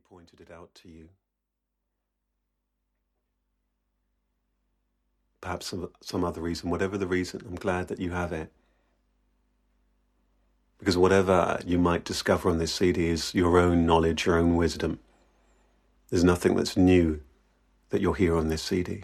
pointed it out to you. Perhaps some other reason, whatever the reason, I'm glad that you have it. Because whatever you might discover on this CD is your own knowledge, your own wisdom. There's nothing that's new that you'll hear on this CD.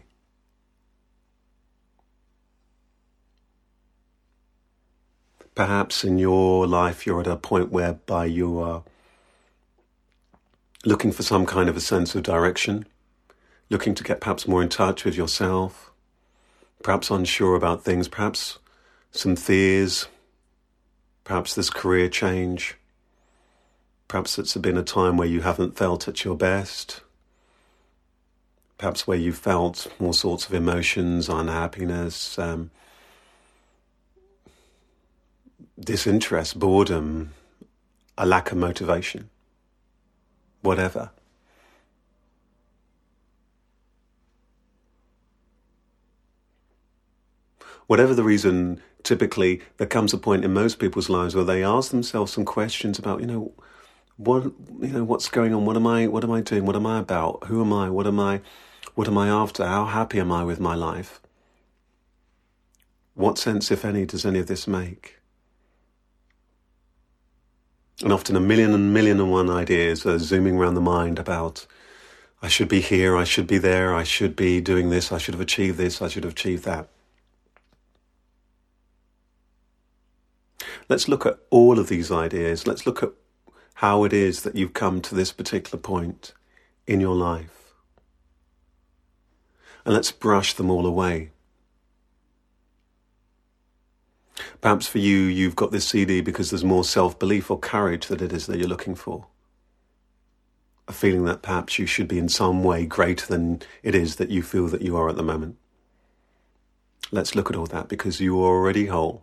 Perhaps in your life you're at a point whereby you are looking for some kind of a sense of direction, looking to get perhaps more in touch with yourself, perhaps unsure about things, perhaps some fears, perhaps this career change, perhaps it's been a time where you haven't felt at your best, perhaps where you felt all sorts of emotions, unhappiness, disinterest, boredom, a lack of motivation, whatever. Whatever the reason, typically there comes a point in most people's lives where they ask themselves some questions about, what's going on? What am I doing? What am I about? Who am I? What am I after? How happy am I with my life? What sense, if any, does any of this make? And often a million and one ideas are zooming around the mind about, I should be here, I should be there, I should be doing this, I should have achieved this, I should have achieved that. Let's look at all of these ideas. Let's look at how it is that you've come to this particular point in your life. And let's brush them all away. Perhaps for you, you've got this CD because there's more self-belief or courage that it is that you're looking for. A feeling that perhaps you should be in some way greater than it is that you feel that you are at the moment. Let's look at all that because you are already whole.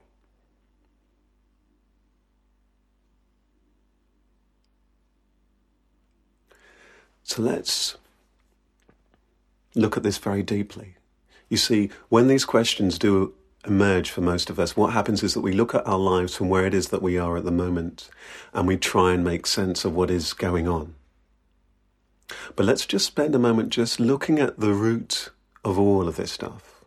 So let's look at this very deeply. You see, when these questions do emerge for most of us, what happens is that we look at our lives from where it is that we are at the moment and we try and make sense of what is going on. But let's just spend a moment just looking at the root of all of this stuff.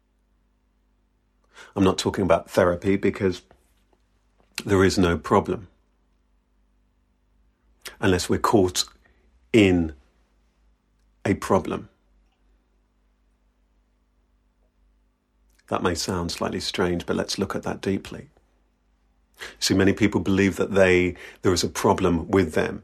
I'm not talking about therapy because there is no problem unless we're caught in a problem. That may sound slightly strange, but let's look at that deeply. See, many people believe that there is a problem with them.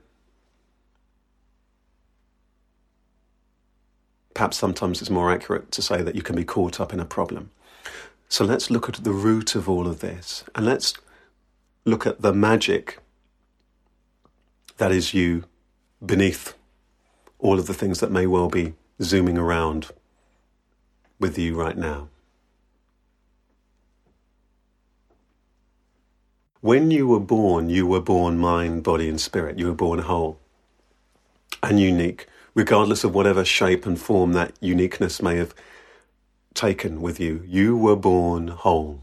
Perhaps sometimes it's more accurate to say that you can be caught up in a problem. So let's look at the root of all of this, and let's look at the magic that is you beneath all of the things that may well be zooming around with you right now. When you were born mind, body and spirit. You were born whole and unique, regardless of whatever shape and form that uniqueness may have taken with you. You were born whole.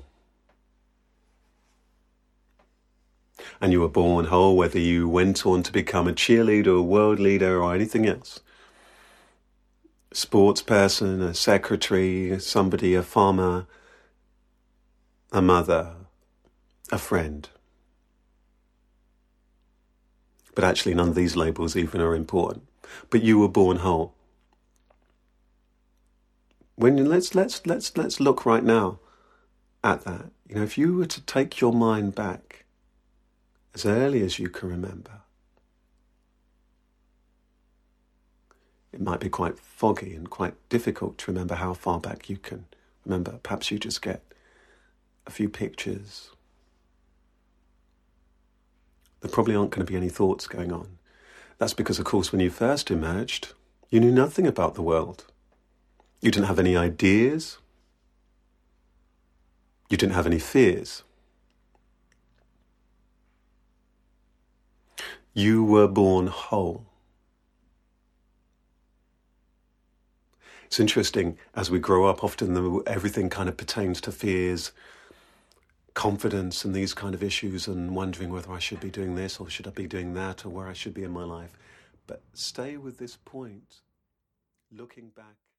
And you were born whole whether you went on to become a cheerleader, a world leader or anything else. Sports person, a secretary, somebody, a farmer, a mother, a friend. But actually none of these labels even are important. But you were born whole. Let's look right now at that. If you were to take your mind back as early as you can remember, it might be quite foggy and quite difficult to remember how far back you can remember. Perhaps you just get a few pictures. There probably aren't going to be any thoughts going on. That's because, of course, when you first emerged, you knew nothing about the world. You didn't have any ideas. You didn't have any fears. You were born whole. It's interesting, as we grow up, often everything kind of pertains to fears, confidence and these kind of issues, and wondering whether I should be doing this or should I be doing that or where I should be in my life. But stay with this point, looking back